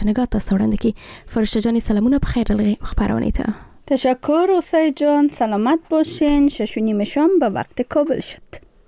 نگاه تا سارندگی فرشته جانی سلامونه بخیر الگی مخبرانی تا تشکر حسین جان، سلامت باشین. 6:30 شام به وقت کابل شد.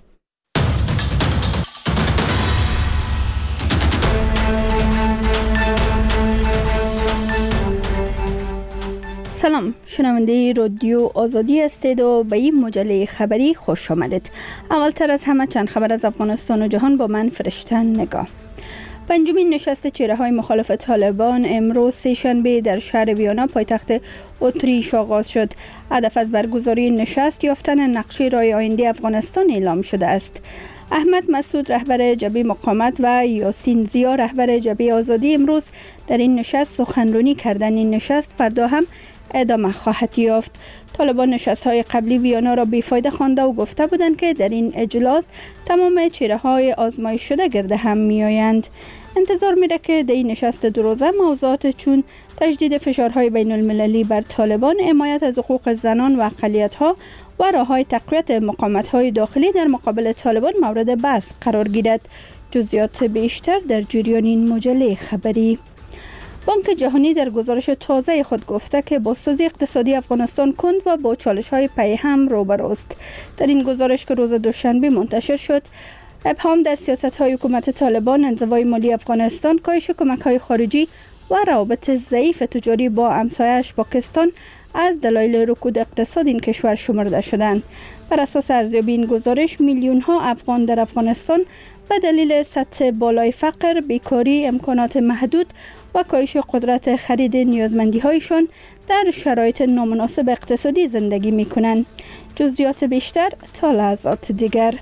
سلام، شنونده رادیو آزادی هستید و به این مجله خبری خوش آمدید. اولتر از همه چند خبر از افغانستان و جهان با من فرشته نگاه. پنجمین نشست چهره‌های مخالف طالبان امروز سه‌شنبه در شهر ویانا پایتخت اتریش آغاز شد. هدف از برگزاری نشست یافتن نقشه راه آینده افغانستان اعلام شده است. احمد مسعود رهبر جبهه مقاومت و یاسین زیا رهبر جبهه آزادی امروز در این نشست سخنرانی کردند. این نشست فردا هم ادامه خواهد یافت. طالبان نشست‌های قبلی ویانا را بیفایده خوانده و گفته بودند که در این اجلاس تمام چهره‌های آزمایش شده گرد هم می‌آیند. انتظار میره که در این نشست دو روزه موضوعات چون تجدید فشارهای بین المللی بر طالبان، حمایت از حقوق زنان و اقلیت‌ها و راه‌های تقویت مقاومت‌های داخلی در مقابل طالبان مورد بحث قرار گیرد. جزئیات بیشتر در جریان این مجله خبری. بانک جهانی در گزارش تازه خود گفته که بازسازی اقتصادی افغانستان کند و با چالش‌های پیهم روبروست. در این گزارش که روز دوشنبه منتشر شد، ابهام در سیاست‌های حکومت طالبان، انزوای مالی افغانستان، کاهش کمک‌های خارجی و روابط ضعیف تجاری با همسایه‌اش پاکستان از دلایل رکود اقتصاد این کشور شمرده شدند. بر اساس ارزیابی این گزارش، میلیون‌ها افغان در افغانستان به دلیل سطح بالای فقر، بیکاری، امکانات محدود و کاهش قدرت خرید نیازمندی‌هایشان در شرایط نامناسب اقتصادی زندگی می‌کنند. جزئیات بیشتر تا لحظات دیگر.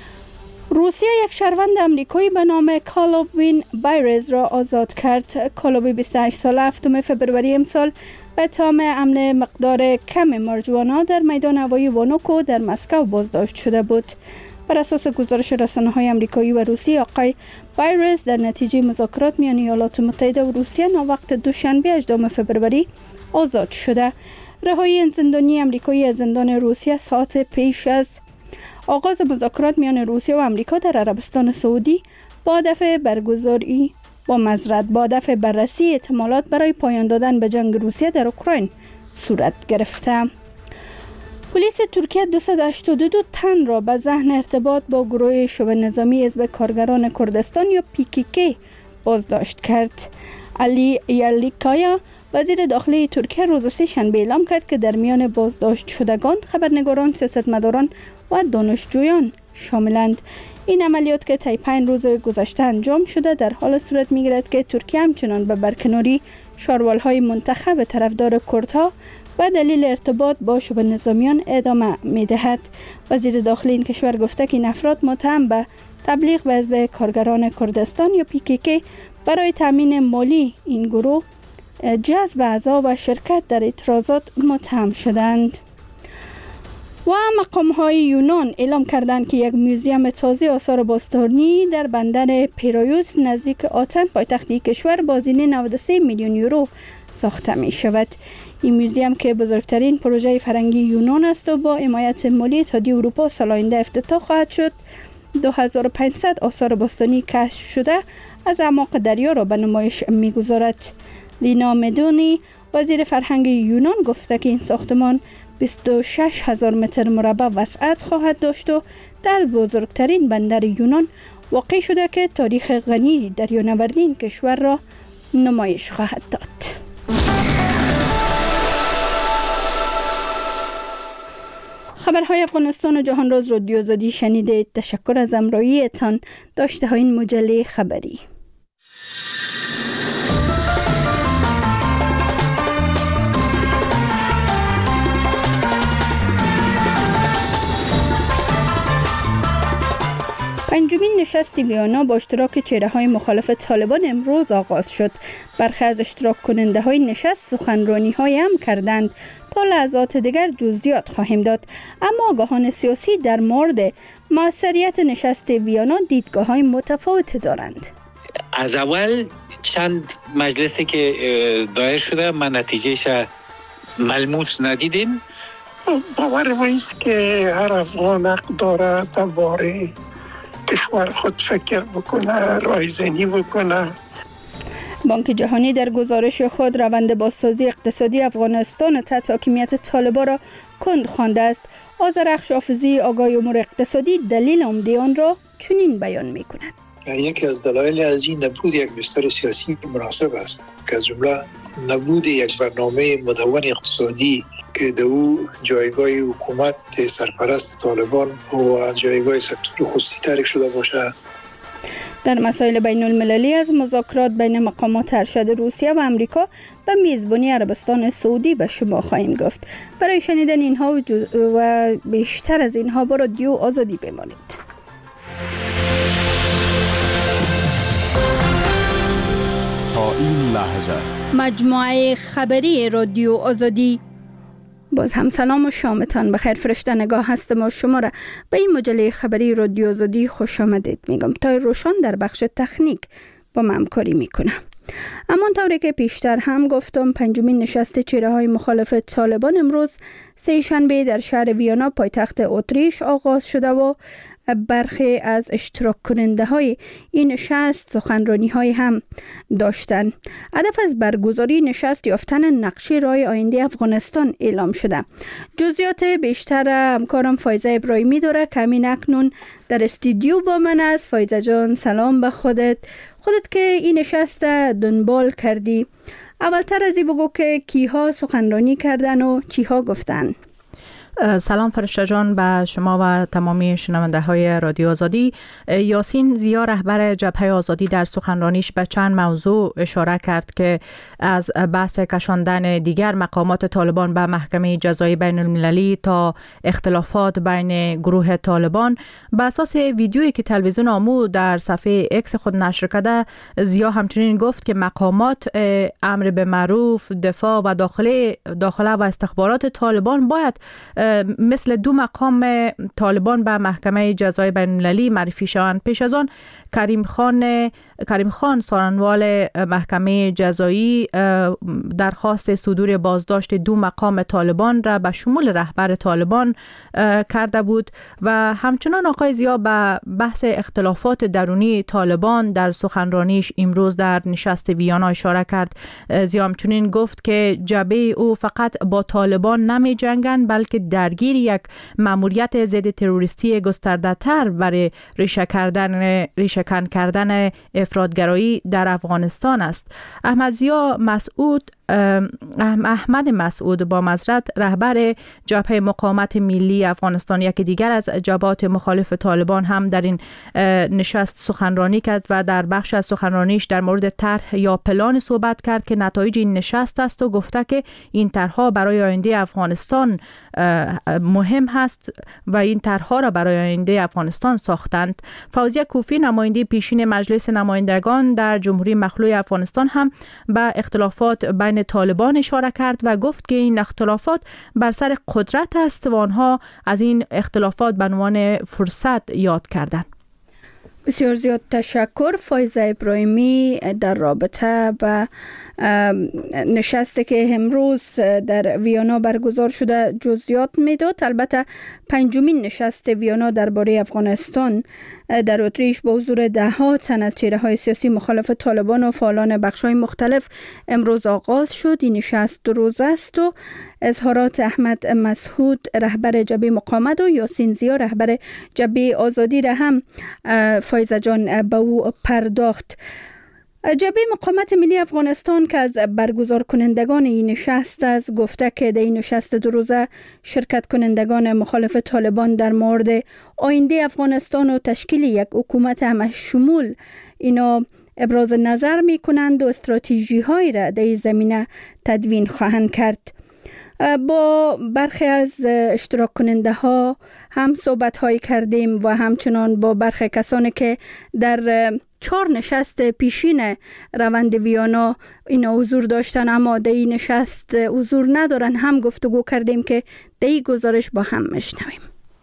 روسیه یک شهروند آمریکایی به نام کالوبین بایرز را آزاد کرد. کالوبی 28 ساله 7 فبروری امسال به اتهام حمل مقدار کم ماریجوانا در میدان هوایی وانوکو در مسکو بازداشت شده بود. بر اساس گزارش رسانه‌های آمریکایی و روسی، آقای بایرز در نتیجه مذاکرات میان ایالات متحده و روسیه وقت دوشنبه 18 فبروری آزاد شده. رهایی این زندانی آمریکایی از زندان روسیه ساعت پیش از آغاز مذاکرات میان روسیه و آمریکا در عربستان سعودی با هدف بررسی احتمالات برای پایان دادن به جنگ روسیه در اوکراین صورت گرفته. پلیس ترکیه 282 تن را به ذهن ارتباط با گروه شبه نظامی حزب کارگران کردستان یا PKK بازداشت کرد. علی یرلیکایا وزیر داخلی ترکیه روز سه‌شنبه اعلام کرد که در میان بازداشت شدگان خبرنگاران، سیاستمداران و دانشجویان شاملند. این عملیات که طی 5 روز گذشته انجام شده در حال صورت می‌گیرد که ترکیه همچنان به برکناری شاروال‌های منتخب طرفدار کردها و دلیل ارتباط با شبه نظامیان ادامه می‌دهد. وزیر داخلی این کشور گفته که این افراد متهم به تبلیغ به حزب کارگران کردستان یا PKK برای تامین مالی این گروه، جذب اعضا و شرکت در اعتراضات متهم شدند. و مقام‌های یونان اعلام کردند که یک موزیم تازه آثار باستانی در بندر پیرایوس نزدیک آتن پایتخت کشور با هزینه 93 میلیون یورو ساخته می شود. این موزیم که بزرگترین پروژه فرهنگی یونان است و با حمایت مالی اتحادیه اروپا سال آینده افتتاح خواهد شد، 2500 آثار باستانی کشف شده از اعماق دریا را به نمایش می‌گذارد. لینا مدونی وزیر فرهنگ یونان گفته که این ساختمان 26,000 متر مربع وسعت خواهد داشت و در بزرگترین بندر یونان واقع شده که تاریخ غنی دریانوردی این کشور را نمایش خواهد داد. خبرهای افغانستان و جهان راز رادیو آزادی شنیدید. تشکر از همراهیتان. داشته های این مجله خبری. پنجمین نشست ویانا با اشتراک چهره‌های مخالف طالبان امروز آغاز شد. برخی از اشتراک کننده های نشست سخنرانی‌های هم کردند. تا لحظات دیگر جزئیات خواهیم داد، اما آگاهان سیاسی در مورد موثریت نشست ویانا دیدگاه‌های متفاوت دارند. از اول چند مجلسی که دایر شده ما نتیجهش ملموس ندیدیم. باور ما است که هر افغان حق داره درباره کشور خود فکر بکنه، رایزنی بکنه. بانک جهانی در گزارش خود روند بازسازی اقتصادی افغانستان تحت حاکمیت طالبان را کند خوانده است. آذر اخشافزی آگاه امور اقتصادی دلیل عمده آن را چنین بیان می‌کند. یکی از دلایل از این نبود یک بستر سیاسی مناسب است که از جمله نبود یک برنامه مدون اقتصادی که در او جایگاه حکومت سرپرست طالبان و جایگاه سکتور خصوصی تعریف شده باشد. در مسائل بین المللی از مذاکرات بین مقامات ارشد روسیه و امریکا به میزبانی عربستان سعودی به شما خواهیم گفت. برای شنیدن اینها و بیشتر از اینها با رادیو آزادی بمانید. تا این لحظه مجموعه خبری رادیو آزادی. باز هم سلام و شامتان بخیر. فرشته نگاه هستم و شما را به این مجله خبری رادیو آزادی خوش آمدید میگم. تا روشن در بخش تکنیک با من همکاری میکنه. اما طوری که پیشتر هم گفتم، پنجمین نشست چهره‌های مخالف طالبان امروز سه شنبه در شهر ویانا پایتخت اتریش آغاز شده و برخی از اشتراک کننده های این نشست سخنرانی های هم داشتند. هدف از برگزاری نشست یافتن نقشه راه آینده افغانستان اعلام شده. جزئیات بیشتر همکارم فایزه ابراهیمی داره که همین اکنون در استودیو با من است. فایزه جان سلام به خودت که این نشست دنبال کردی. اولتر از این بگو که کیها سخنرانی کردن و چیها گفتن. سلام فرشته جان به شما و تمامی شنونده های رادیو آزادی. یاسین زیا رهبر جبهه آزادی در سخنرانیش به چند موضوع اشاره کرد که از بحث کشاندن دیگر مقامات طالبان به محکمه جزایی بین المللی تا اختلافات بین گروه طالبان. به اساس ویدیویی که تلویزیون آمو در صفحه اکس خود نشر کرده، زیا همچنین گفت که مقامات امر به معروف، دفاع و داخله و استخبارات طالبان باید مثل دو مقام طالبان به محکمه جزای بین المللی معرفی شوند. پیش از آن کریم خان سخنران محکمه جزایی درخواست صدور بازداشت دو مقام طالبان را به شمول رهبر طالبان کرده بود و همچنان آقای زیا به بحث اختلافات درونی طالبان در سخنرانیش امروز در نشست ویانا اشاره کرد. زیا همچنین گفت که جبهه او فقط با طالبان نمی جنگند بلکه درگیر یک مأموریت ضد تروریستی گسترده تر برای ریشه‌کن کردن افراطگرایی در افغانستان است. احمد مسعود با معذرت رهبر جبهه مقاومت ملی افغانستان، یکی دیگر از جبهات مخالف طالبان، هم در این نشست سخنرانی کرد و در بخش از سخنرانیش در مورد طرح یا پلان صحبت کرد که نتایج این نشست است و گفته که این طرح‌ها برای آینده افغانستان مهم هست و این طرح‌ها را برای آینده افغانستان ساختند. فوزیه کوفی نماینده پیشین مجلس نمایندگان در جمهوری مخلوع افغانستان هم به اختلافات بین طالبان اشاره کرد و گفت که این اختلافات بر سر قدرت است و آنها از این اختلافات به عنوان فرصت یاد کردند. بسیار زیاد تشکر فایزه ابراهیمی در رابطه با نشستی که امروز در ویانا برگزار شده جزئیات میداد. البته پنجمین نشست ویانا درباره افغانستان در اتریش با حضور ده‌ها تن از چهره‌های سیاسی مخالف طالبان و فعالان بخش‌های مختلف امروز آغاز شد. این نشست 2 روزه است و اظهارات احمد مسعود رهبر جبهه مقاومت و یاسین زیا رهبر جبهه آزادی را هم فایزه جان به او پرداخت. جبهه مقاومت ملی افغانستان که از برگزار کنندگان این نشست است گفته که در این نشست 2 روزه شرکت کنندگان مخالف طالبان در مورد آینده افغانستان و تشکیل یک حکومت همشمول اینا ابراز نظر می کنند و استراتژی هایی را در این زمینه تدوین خواهند کرد. با برخی از اشتراک کننده ها هم صحبت هایی کردیم و همچنان با برخی کسانی که در 4 نشست پیشین روند ویانا اینا حضور داشتن اما در این نشست حضور ندارن هم گفتگو کردیم که در این گزارش با هم مشنویم.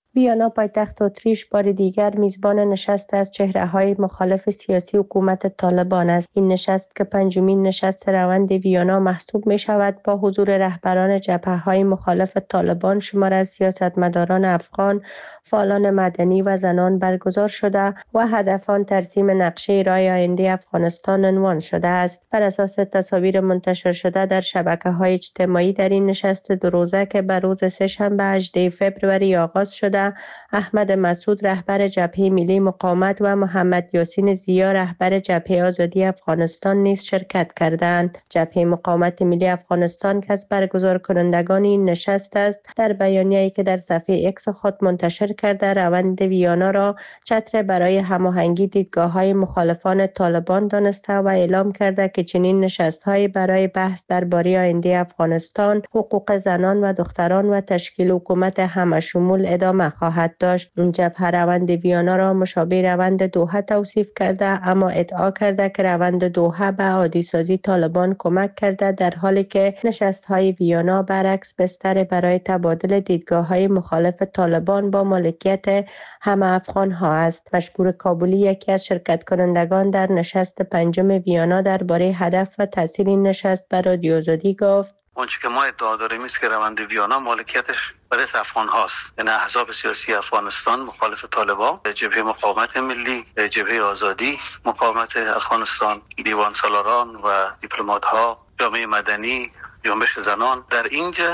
ویانا پایتخت اتریش بار دیگر میزبان نشست از چهره‌های مخالف سیاسی حکومت طالبان است. این نشست که پنجمین نشست روند ویانا محسوب می شود با حضور رهبران جبهه‌های مخالف طالبان شمار از سیاستمداران افغان، فعالان مدنی و زنان برگزار شده و هدف آن ترسیم نقشه راه آینده افغانستان عنوان شده است. بر اساس تصاویر منتشر شده در شبکه‌های اجتماعی در این نشست دو روزه که بر روز سه‌شنبه 18 فوریه آغاز شده، احمد مسعود رهبر جبهه ملی مقاومت و محمد یاسین زیا رهبر جبهه آزادی افغانستان نیز شرکت کردند. جبهه مقاومت ملی افغانستان که از برگزار کنندگان این نشست است، در بیانیه‌ای که در صفحه ایکس خود منتشر کرده روند ویانا را چتر برای هماهنگی دیدگاه‌های مخالفان طالبان دانسته و اعلام کرده که چنین نشست‌هایی برای بحث درباره آینده افغانستان، حقوق زنان و دختران و تشکیل حکومت همه‌شمول ادامه خواهد داشت. این جبهه روند ویانا را مشابه روند دوحه توصیف کرده، اما ادعا کرده که روند دوحه به عادی‌سازی طالبان کمک کرده، در حالی که نشست‌های ویانا برعکس بستر برای تبادل دیدگاه‌های مخالف طالبان با مالکیت همه افغان‌ها است. مشکور کابلی یکی از شرکت کنندگان در نشست پنجم ویانا درباره هدف و تاثیر این نشست بر رادیو آزادی گفت: آنچه که ما ادعا داریم است که روند ویانا مالکیتش به دست افغان هاست، یعنی احزاب سیاسی افغانستان مخالف طالبان، جبهه مقاومت ملی، جبهه آزادی مقاومت افغانستان، دیوان سالاران و دیپلمات ها، جامعه مدنی، جنبش زنان در اینجا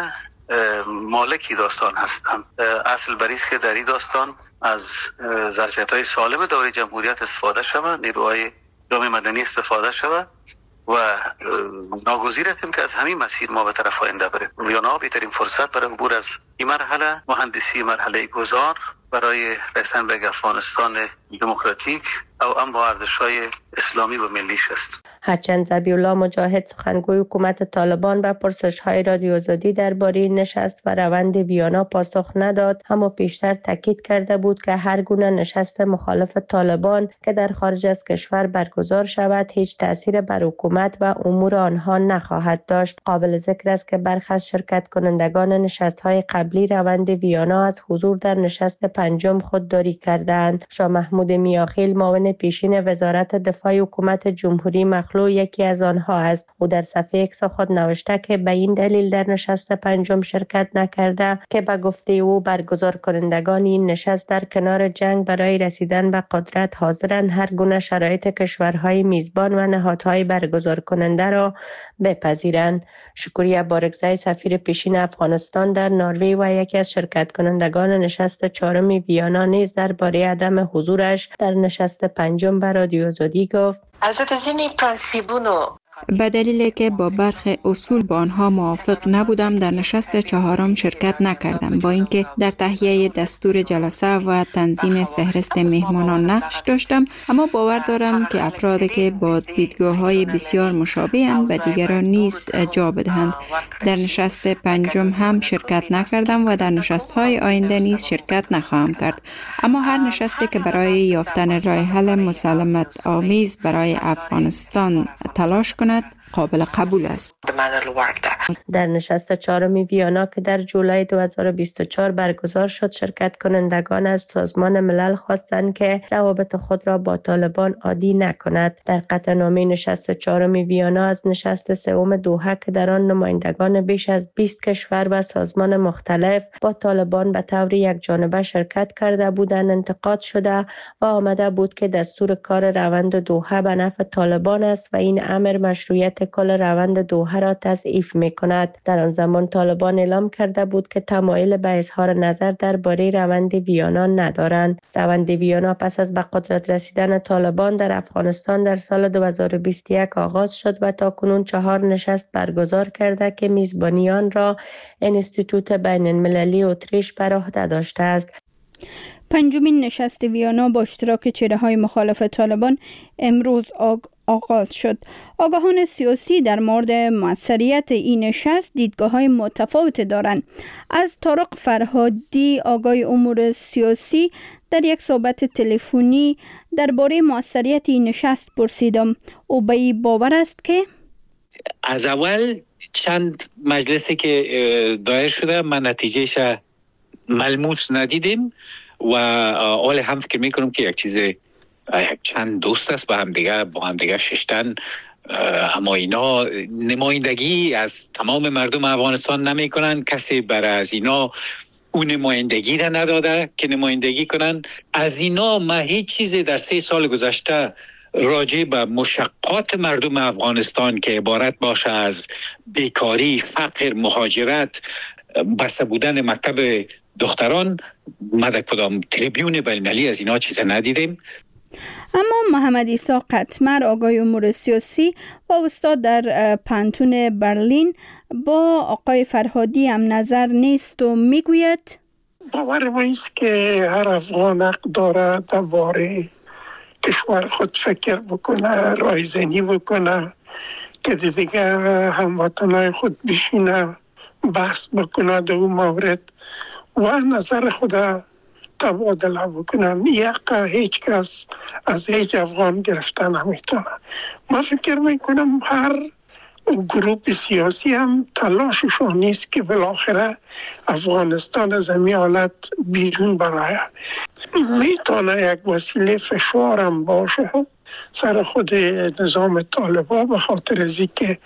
مالکی داستان هستند. اصل بریست که در این داستان از ظرفیت‌های سالم دوره جمهوریت استفاده شود، نیروهای جامعه مدنی استفاده شود و ناگزیر هستیم که از همین مسیر ما به طرف آینده بریم. ویانا بهترین فرصت برای عبور از این مرحله مهندسی مرحله گذار برای رسیدن به افغانستان دموکراتیک او هم با ارزش‌های اسلامی و ملیش است. هرچند ذبیح الله مجاهد سخنگوی حکومت طالبان به پرسش‌های رادیو آزادی درباره این نشست و روند ویانا پاسخ نداد، اما پیشتر تاکید کرده بود که هر گونه نشست مخالف طالبان که در خارج از کشور برگزار شود هیچ تأثیر بر حکومت و امور آنها نخواهد داشت. قابل ذکر است که برخی از شرکت کنندگان نشست‌های قبلی روند ویانا از حضور در نشست پنجم خودداری کردند. شاه محمود میاخیل معاون پیشین وزارت دفاع حکومت جمهوری مخلوع یکی از آنها است. او در صفحه ایکس خود نوشته که به این دلیل در نشست پنجم شرکت نکرده که به گفته او برگزار کنندگان این نشست در کنار جنگ برای رسیدن به قدرت حاضرند هر گونه شرایط کشورهای میزبان و نهادهای برگزار کننده را بپذیرند. شکریه بارگزای سفیر پیشین افغانستان در نروژ و یکی از شرکت کنندگان نشست چهارم ویانا نیز درباره عدم حضورش در نشست پنجم به رادیو آزادی گفت: به دلیلی که با برخی اصول با آنها موافق نبودم در نشست چهارم شرکت نکردم، با اینکه در تهیه دستور جلسه و تنظیم فهرست مهمانان نقش داشتم، اما باور دارم که افرادی که با دیدگاه‌های بسیار مشابه‌اند به دیگران نیز جا بدهند. در نشست پنجم هم شرکت نکردم و در نشست‌های آینده نیز شرکت نخواهم کرد، اما هر نشستی که برای یافتن راه حل مسالمت آمیز برای افغانستان تلاش کند قابل قبول است. در نشست چهارم ویانا که در جولای 2024 برگزار شد، شرکت کنندگان از سازمان ملل خواستند که روابط خود را با طالبان عادی نکند. در قطعنامه نشست چهارم ویانا از نشست سوم دوحه که در آن نمایندگان بیش از 20 کشور و سازمان مختلف با طالبان به طور یکجانبه شرکت کرده بودند انتقاد شده و آمده بود که دستور کار روند دوحه به نفع طالبان است و این امر مشروعیت کل روند دوحه را تضعیف می‌کند. در آن زمان طالبان اعلام کرده بود که تمایل به اظهار نظر درباره روند ویانا ندارند. روند ویانا پس از به قدرت رسیدن طالبان در افغانستان در سال 2021 آغاز شد و تاکنون 4 نشست برگزار کرده که میزبانیان را انستیتوت بین المللی اتریش بر عهده داشته است. پنجمین نشست ویانا با اشتراک چهره‌های مخالف طالبان امروز آغاز شد. آگاهان سیاسی در مورد موثریت این نشست دیدگاه‌های متفاوت دارند. از طارق فرهادی آگاه امور سیاسی در یک صحبت تلفنی درباره موثریت این نشست پرسیدم. او به این باور است که از اول چند مجلسی که دایر شده من نتیجهش ملموس ندیدیم و حال هم فکر میکنم که یک چند دوست است با هم دیگه ششتن، اما اینا نمایندگی از تمام مردم افغانستان نمی کنن. کسی برای از اینا اون نمایندگی را نداده که نمایندگی کنن. از اینا ما هیچ چیزی در 3 سال گذشته راجع به مشقات مردم افغانستان که عبارت باشه از بیکاری، فقر، مهاجرت، بسته بودن مکتب دختران، ما در کدام تریبیون بین‌المللی از اینا چیز ندیدیم. اما محمد عیسی قطمر، آقای امور سیاسی و استاد در پانتون برلین، با آقای فرهادی هم نظر نیست و میگوید باور ما است که هر افغان حق داره درباره کشور خود فکر بکنه، رایزنی بکنه، که دیگه هموطنای خود بشینه بحث بکنه در اون مورد و نظر خود تبادله بکنن. یک هیچ کس از هیچ افغان گرفتن نمیتونه. من فکر میکنم هر گروپ سیاسی هم تلاششون نیست که بالاخره افغانستان از این حالت بیرون برای میتونه یک وسیله فشار هم باشه سر خود نظام طالبان، به خاطر از اینکه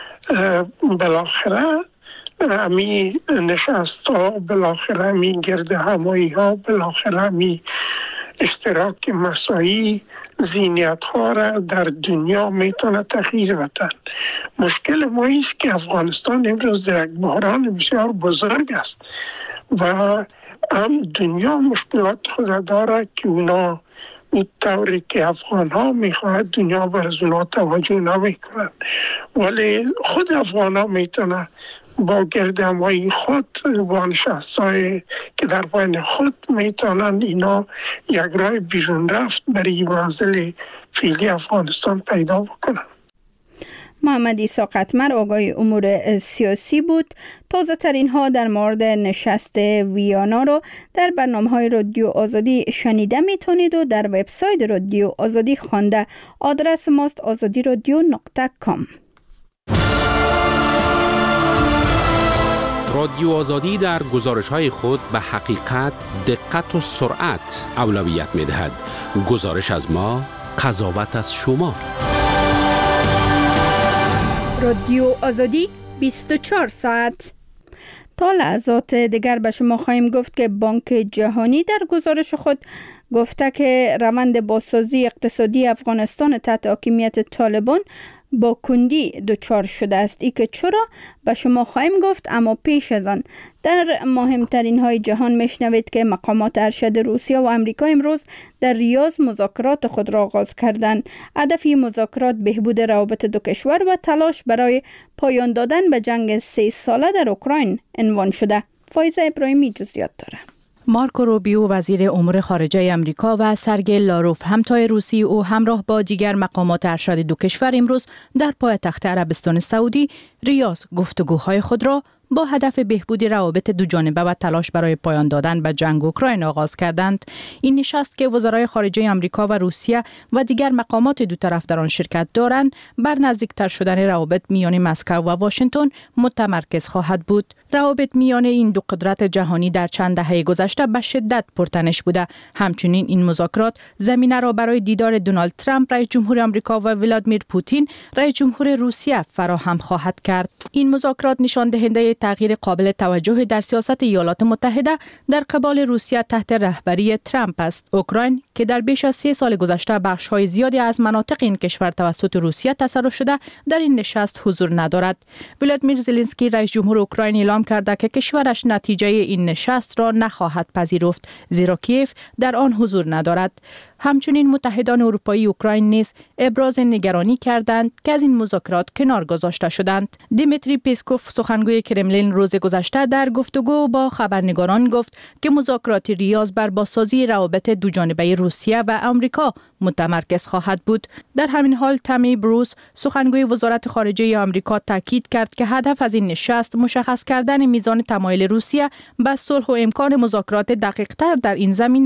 بالاخره امی نشست ها، بالاخره امی گرد همایی ها، بالاخره امی اشتراک مساعی ذهنیت ها را در دنیا میتونه تغییر بدن. مشکل ما است که افغانستان امروز در یک بحران بسیار بزرگ است و هم دنیا مشکلات خود داره که اونا اون طوری که افغان ها میخواهد دنیا بر از اونا توجه نمیکنن، ولی خود افغان ها میتونه با گردهمایی خود با نشستهای که در بین خود میتونن اینا یک راه بیرون رفت برای منزل فعلی افغانستان پیدا بکنن. محمد عیسی قطمر، آقای امور سیاسی بود. تازه ترین ها در مورد نشست ویانا رو در برنامه‌های رادیو آزادی شنیده میتونید و در وبسایت رادیو آزادی خوانده. آدرس ماست azadiradio.com. رادیو آزادی در گزارش‌های خود به حقیقت، دقت و سرعت اولویت می‌دهد. گزارش از ما، قضاوت از شما. رادیو آزادی 24 ساعت. تا لحظات دیگر به شما خواهیم گفت که بانک جهانی در گزارش خود گفته که روند بازسازی اقتصادی افغانستان تحت حاکمیت طالبان با کندی دچار شده است. ای که چرا به شما خواهیم گفت، اما پیش از آن در مهمترین های جهان میشنوید که مقامات ارشد روسیه و امریکا امروز در ریاض مذاکرات خود را آغاز کردند. هدف مذاکرات بهبود روابط دو کشور و تلاش برای پایان دادن به جنگ 3 ساله در اوکراین عنوان شده. فایزه ابراهیمی جزئیات داره. مارکو روبیو وزیر امور خارجه امریکا و سرگئی لاروف همتای روسی او همراه با دیگر مقامات ارشد دو کشور امروز در پایتخت عربستان سعودی ریاض گفتگوهای خود را با هدف بهبود روابط دو جانبه و تلاش برای پایان دادن به جنگ اوکراین آغاز کردند. این نشست که وزرای خارجه آمریکا و روسیه و دیگر مقامات دو طرف در آن شرکت دارند، بر نزدیکتر شدن روابط میان مسکو و واشنگتن متمرکز خواهد بود. روابط میان این دو قدرت جهانی در چند دهه گذشته به شدت پرتنش بوده. همچنین این مذاکرات زمینه را برای دیدار دونالد ترامپ رئیس جمهور آمریکا و ولادیمیر پوتین رئیس جمهور روسیه فراهم خواهد کرد. این مذاکرات نشان دهنده تغییر قابل توجه در سیاست ایالات متحده در قبال روسیه تحت رهبری ترامپ است. اوکراین که در بیش از 3 سال گذشته بخش‌های زیادی از مناطق این کشور توسط روسیه تصرف شده، در این نشست حضور ندارد. ولادیمیر زلنسکی رئیس جمهور اوکراین اعلام کرده که کشورش نتیجه این نشست را نخواهد پذیرفت، زیرا کیف در آن حضور ندارد. همچنین متحدان اروپایی اوکراین نیز ابراز نگرانی کردند که از این مذاکرات کنار گذاشته شدند. دیمیتری پیسکوف سخنگوی کرملین روز گذشته در گفتگو با خبرنگاران گفت که مذاکرات ریاض بر بازسازی روابط دو جانبه روسیه و آمریکا متمرکز خواهد بود. در همین حال تامی بروس سخنگوی وزارت خارجه آمریکا تاکید کرد که هدف از این نشست مشخص کردن میزان تمایل روسیه به صلح و امکان مذاکرات دقیق‌تر در این زمینه است.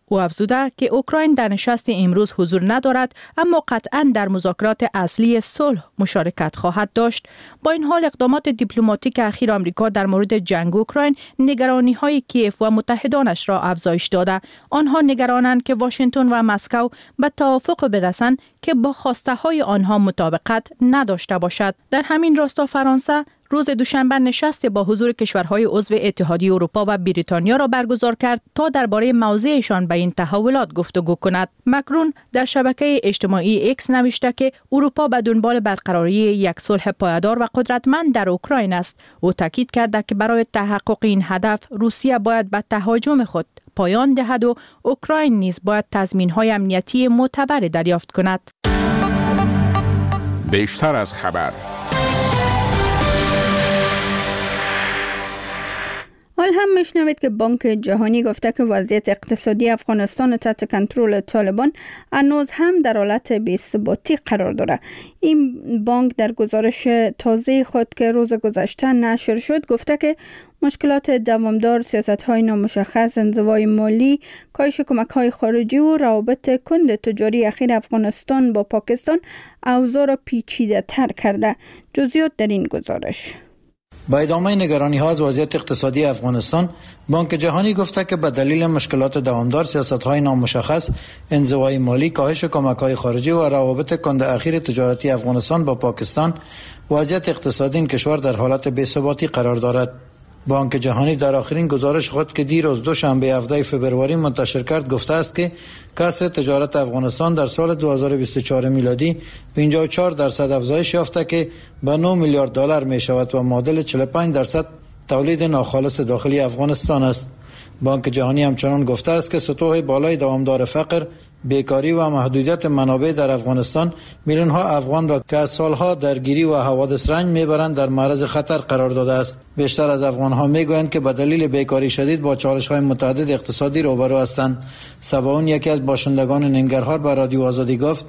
او افزوده که اوکراین در نشست امروز حضور ندارد اما قطعاً در مذاکرات اصلی صلح مشارکت خواهد داشت. با این حال اقدامات دیپلماتیک اخیر آمریکا در مورد جنگ اوکراین نگرانی‌های کیف و متحدانش را افزایش داده. آنها نگرانند که واشنگتن و مسکو به توافق برسند که با خواسته‌های آنها مطابقت نداشته باشد. در همین راستا فرانسه روز دوشنبه نشست با حضور کشورهای عضو اتحادیه اروپا و بریتانیا را برگزار کرد تا درباره موضعشان به این تحولات گفتگو کند. مکرون در شبکه اجتماعی اکس نوشته که اروپا به دنبال برقراری یک صلح پایدار و قدرتمند در اوکراین است. او تاکید کرد که برای تحقق این هدف روسیه باید به تهاجم خود پایان دهد و اوکراین نیز باید تضمین‌های امنیتی معتبر دریافت کند. بیشتر از خبر. حال هم میشنوید که بانک جهانی گفته که وضعیت اقتصادی افغانستان تحت کنترل طالبان هنوز هم در حالت بی‌ثباتی قرار دارد. این بانک در گزارش تازه خود که روز گذشته نشر شد گفته که مشکلات دوامدار، سیاست‌های نامشخص، انزوای مالی، کاهش کمک‌های خارجی و روابط کند تجاری اخیر افغانستان با پاکستان اوضاع را پیچیده‌تر کرده. جزئیات در این گزارش. با ادامه نگرانی‌ها از وضعیت اقتصادی افغانستان، بانک جهانی گفته که به دلیل مشکلات دوامدار، سیاست‌های نامشخص، انزوای مالی، کاهش کمک‌های خارجی و روابط کند اخیر تجارتی افغانستان با پاکستان، وضعیت اقتصادی این کشور در حالت بی‌ثباتی قرار دارد. بانک جهانی در آخرین گزارش خود که دیروز دوشنبه 17 فوریه منتشر کرد گفته است که کسر تجارت افغانستان در سال 2024 میلادی 54% افزایش یافته که به 9 میلیارد دلار می شود و معادل 45% تولید ناخالص داخلی افغانستان است. بانک جهانی همچنان گفته است که سطوح بالای دوامدار فقر، بیکاری و محدودیت منابع در افغانستان میلیون ها افغان را که از سالها درگیری و حوادث رنج میبرند در معرض خطر قرار داده است. بیشتر از افغان ها میگویند که به دلیل بیکاری شدید با چالش های متعدد اقتصادی روبرو هستند. سباون یکی از باشندگان ننگرهار به رادیو آزادی گفت: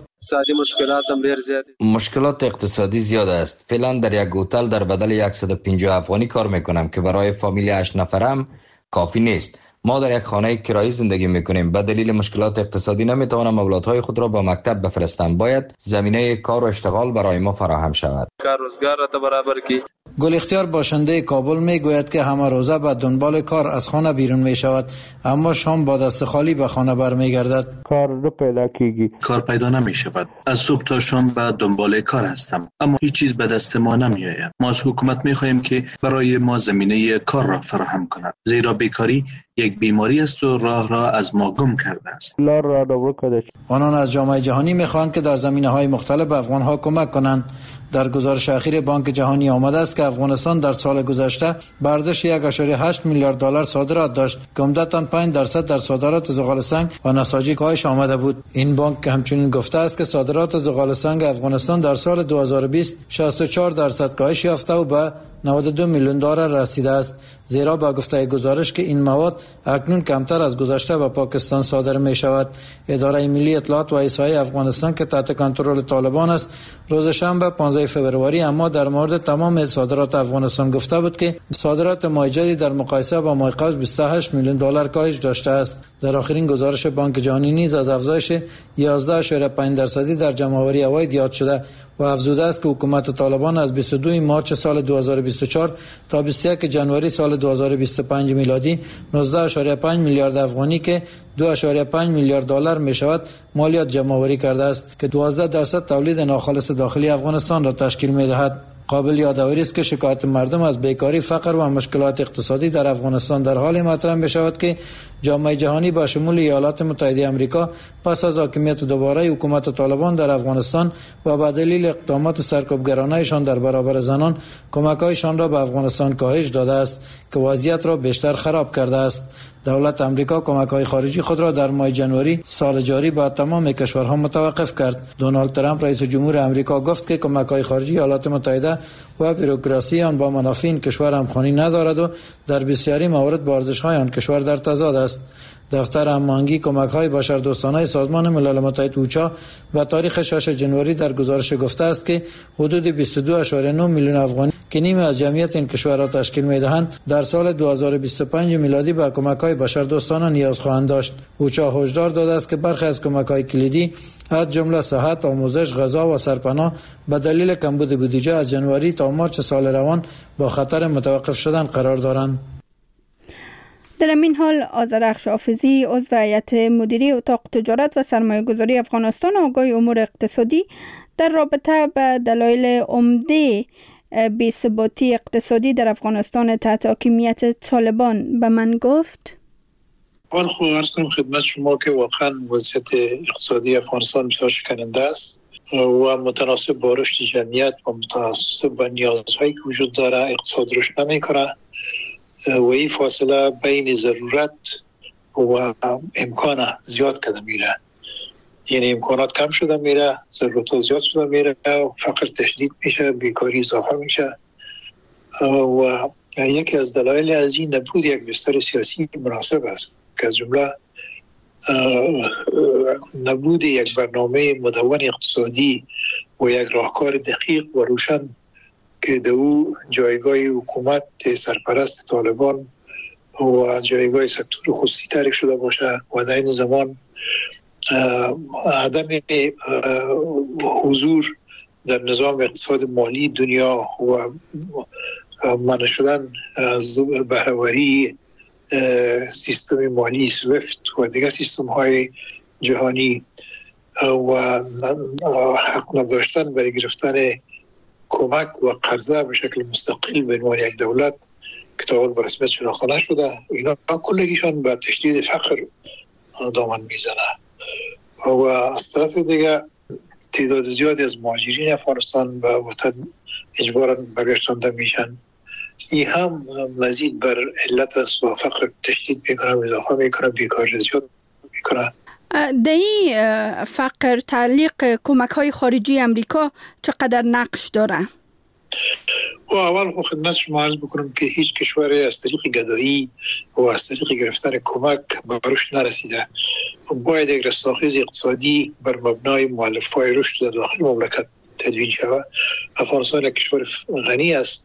مشکلات اقتصادی زیاد است. فعلا در یک هتل در بدل 150 افغانی کار میکنم که برای فامیل 8 نفرم کافی نیست. ما در یک خانه کرایی زندگی میکنیم. به دلیل مشکلات اقتصادی نمیتوانم اولادهای خود را به مکتب بفرستم. باید زمینه کار و اشتغال برای ما فراهم شود. گل اختیار باشنده کابل میگوید که همه روزه به دنبال کار از خانه بیرون می شود اما شام با دست خالی به خانه برمیگردد. کار پیدا نمی شود. از صبح تا شام به دنبال کار هستم اما هیچ چیز به دست ما نمی آید. ما از حکومت می خواهیم که برای ما زمینه کار را فراهم کند، زیرا بیکاری یک بیماری است و راه را از ما گم کرده است. آنان از جامعه جهانی می‌خواهند که در زمینه‌های مختلف افغان‌ها کمک کنند. در گزارش اخیر بانک جهانی آمده است که افغانستان در سال گذشته به ارزش 1.8 میلیارد دلار صادرات داشت که عمدتاً 5% در صادرات زغال سنگ و نساجی کاهش آمده بود. این بانک همچنین گفته است که صادرات زغال سنگ افغانستان در سال 2020 64% کاهش یافته و به 92 میلیون دلار رسیده است، زیرا با گفته گزارش که این مواد اکنون کمتر از گذشته به پاکستان صادر می شود. اداره ملی اطلاعات و احصایه افغانستان که تحت کنترل طالبان است روز شنبه 15 فوریه اما در مورد تمام صادرات افغانستان گفته بود که صادرات ماه جدی در مقایسه با ماه قبل 28 میلیون دلار کاهش داشته است. در آخرین گزارش بانک جهانی نیز از افزایش 11.5% در جمع‌آوری عواید یاد شده و افزوده است که حکومت طالبان از 22 مارچ سال 2024 تا 21 جنوری سال 2025 میلادی 19.5 میلیارد افغانی که 2.5 میلیارد دلار می شود مالیات جمع‌آوری کرده است که 12% تولید ناخالص داخلی افغانستان را تشکیل می دهد. قابل یادآوری است که شکایت مردم از بیکاری، فقر و مشکلات اقتصادی در افغانستان در حال مطرح می شود که جامعه جهانی با شمول ایالات متحده آمریکا پس از حاکمیت دوباره حکومت طالبان در افغانستان و با دلیل اقدامات سرکوبگرانه‌شان در برابر زنان کمک‌هایشان را به افغانستان کاهش داده است که وضعیت را بیشتر خراب کرده است. دولت آمریکا کمک‌های خارجی خود را در ماه جنوری سال جاری به تمام کشورها متوقف کرد. دونالد ترامپ رئیس جمهور آمریکا گفت که کمک‌های خارجی ایالات متحده و بوروکراسی آن با منافع این کشور همخوانی ندارد و در بسیاری موارد با ارزش‌های آن کشور در تضاد است. دفتر هماهنگی کمک‌های بشردوستانه سازمان ملل متحد اوچا و تاریخ 6 جنوری در گزارش گفته است که حدود 22.9 میلیون افغانی که نیمه از جمعیت این کشورها تشکیل می‌دهند در سال 2025 میلادی به کمک‌های بشردوستانه نیاز خواهند داشت. اوچا هشدار داده است که برخی از کمک‌های کلیدی از جمله صحت، آموزش، غذا و سرپناه به دلیل کمبود بودجه از جنوری تا مارس سال روان با خطر متوقف شدن قرار دارند. در این حال آذرخش حافظی عضو هیئت مدیره اتاق تجارت و سرمایه‌گذاری افغانستان آگاه امور اقتصادی در رابطه به دلایل عمده بی‌ثباتی اقتصادی در افغانستان تحت حاکمیت طالبان به من گفت: اول خب عرض کنم خدمت شما که واقعا وضعیت اقتصادی افغانستان بسیار شکننده است و متناسب با رشد جمعیت و متناسب با نیازهایی که وجود داره اقتصاد رشد نمی‌کنه و این فاصله بین ضرورت و امکان زیاد کده میره، یعنی امکانات کم شده میره، ضرورت زیاد شده میره، فقر تشدید میشه، بیکاری اضافه میشه و یکی از دلایل از این نبود یک بستر سیاسی مناسب است که از جمله نبود یک برنامه مدون اقتصادی و یک راهکار دقیق و روشن که در او جایگاه حکومت سرپرست طالبان و جایگاه سکتور خصوصی تعریف شده باشه و در این زمان عدم حضور در نظام اقتصاد مالی دنیا و منع شدن از بهره‌وری سیستم مالی سویفت و دیگر سیستم های جهانی و حق نداشتن برای گرفتن کمک و قرضه به شکل مستقل به عنوان یک دولت که تا حال به رسمیت شناخته نشده، اینا کلگیشان به تشدید فقر دامن میزنه و از طرف دیگه تعداد زیادی از مهاجرین افغانستان به وطن اجباراً برگشتانده میشن. این هم مزید بر علت است و فقر تشدید میکنه و اضافه میکنه، بیکاری زیاد میکنه. در این فقر تعلیق کمک های خارجی امریکا چقدر نقش داره؟ و اول خود خدمت شما عرض بکنم که هیچ کشوری از طریق گدایی و از طریق گرفتن کمک به رشد نرسیده. باید یک رستاخیز اقتصادی بر مبنای مؤلفه‌های رشد در داخل مملکت تدوین شود. افغانستان یک کشور غنی است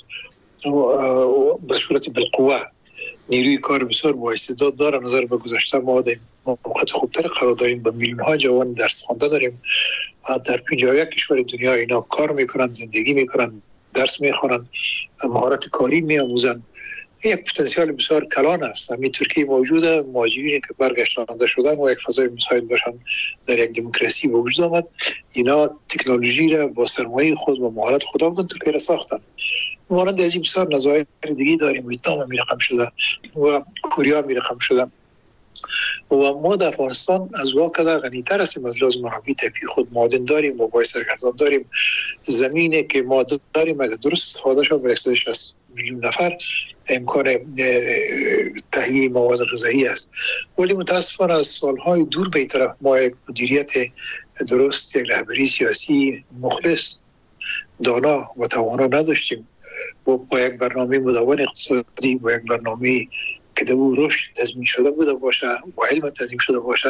و به صورت بالقوه نیروی کار بسیار با استعداد داره. نظر به گذشته ما در موقعیت خوبتر قرار داریم، به میلیون ها جوان درس خوانده داریم. در 51 کشور دنیا اینا کار میکنن، زندگی میکنن، درس میخوانن، مهارت کاری میآموزن. یک پتانسیل بسیار کلان است. همین ترکیه موجوده، مهاجرینی که برگشتانده شدن و یک فضای مساعد باشن در یک دموکراسی به وجود آمد، اینا تکنولوژی را با سرمایه خود و مهارت خود آمدن ترکیه را ساختن. مانند از این بسیار نظایر دیگه داریم. ویتنام می رقم شده و کوریا می رقم شده و ما در افغانستان از واقع غنی‌تر هستیم از لحاظ منابع طبیعی خود. معادن داریم و باعث سرگردان داریم. زمینی که ما داریم اگر درست استفاده شد برای 160 میلیون نفر امکان تهیه مواد غذایی است. ولی متاسفانه از سالهای دور به این طرف ما یک مدیریت درست، یک رهبری سیاسی مخلص، دانا و توانا نداشتیم و با یک برنامه مدون اقتصادی و یک برنامه که در او رشد تضمین شده بوده باشه و علم تضمین شده باشه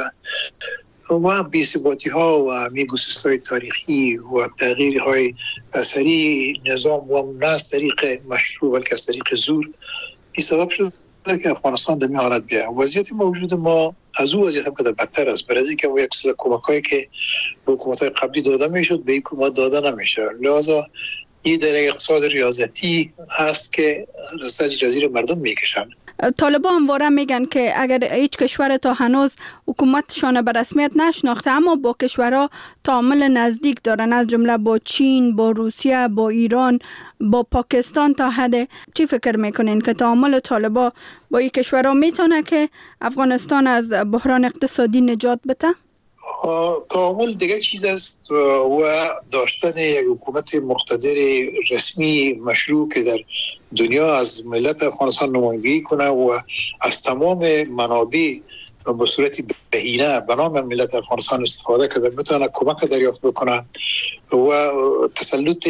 و بی‌ثباتی ها و همی گسست‌های تاریخی و تغییر های سریع نظام و نه از طریق مشروع بلکه از طریق زور این سبب شده که افغانستان در این حالت بیه. وضعیت موجود ما از او وضعیت هم که بدتر است، برای اینکه ما یک سری کمک‌هایی که به حکومت‌های قبلی داده میشد به این حکومت داده نمیشه. لذا این در اقتصاد ریاضتی هست که رسج جزیره مردم میکشن. طالبان همواره میگن که اگر هیچ کشور تا هنوز حکومتشان به رسمیت نشناخته اما با کشورها تعامل نزدیک دارن، از جمله با چین، با روسیه، با ایران، با پاکستان، تا حد چی فکر میکنین که تعامل طالبان با این کشورها میتونه که افغانستان از بحران اقتصادی نجات بده؟ تعامل دیگه چیز است و داشتن یک حکومت مقتدر رسمی مشروع که در دنیا از ملت افغانستان نمایندگی کنه و از تمام منابع به صورت بهینه به نام ملت افغانستان استفاده کرده بتونه کمک دریافت بکنه و تسلط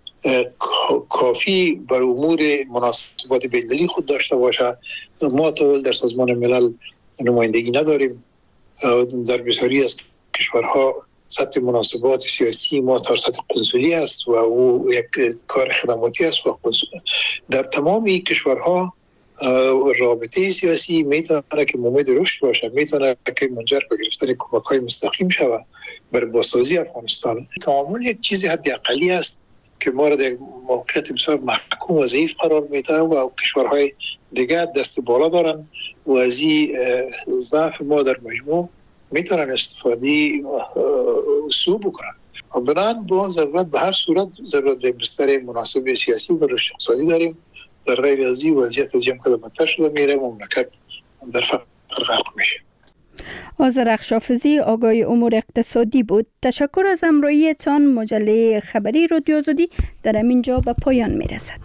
کافی بر امور مناسبات بین‌المللی خود داشته باشه. ما طول در سازمان ملل نمایندگی نداریم. در بسیاری از کشورها سطح مناسبات سیاسی ما تا سطح قنصلی است و او یک کار خدماتی است و در تمام کشورها رابطه سیاسی میتونه که ممید رشد باشه، میتونه که منجر به گرفتن کمک‌های مستقیم شود بر بازسازی افغانستان. تعامل یک چیزی حداقلی است که ما را در موقعیت بسیار محکوم و ضعیف قرار میده و کشورهای دیگر دست بالا دارن و از این ضعف ما در مجموع میتونن استفاده سو بکنن. بنابراین با ضرورت به هر صورت ضرورت به بستر مناسب سیاسی و رشد اقتصادی داریم. در غیر از این وضعیت از جمع بدتر شده میره، مملکت در فقر غرق میشه. آذرخش حافظی آگاه امور اقتصادی بود. تشکر از همراهیتان. مجله خبری رادیو آزادی در همینجا به پایان میرسد.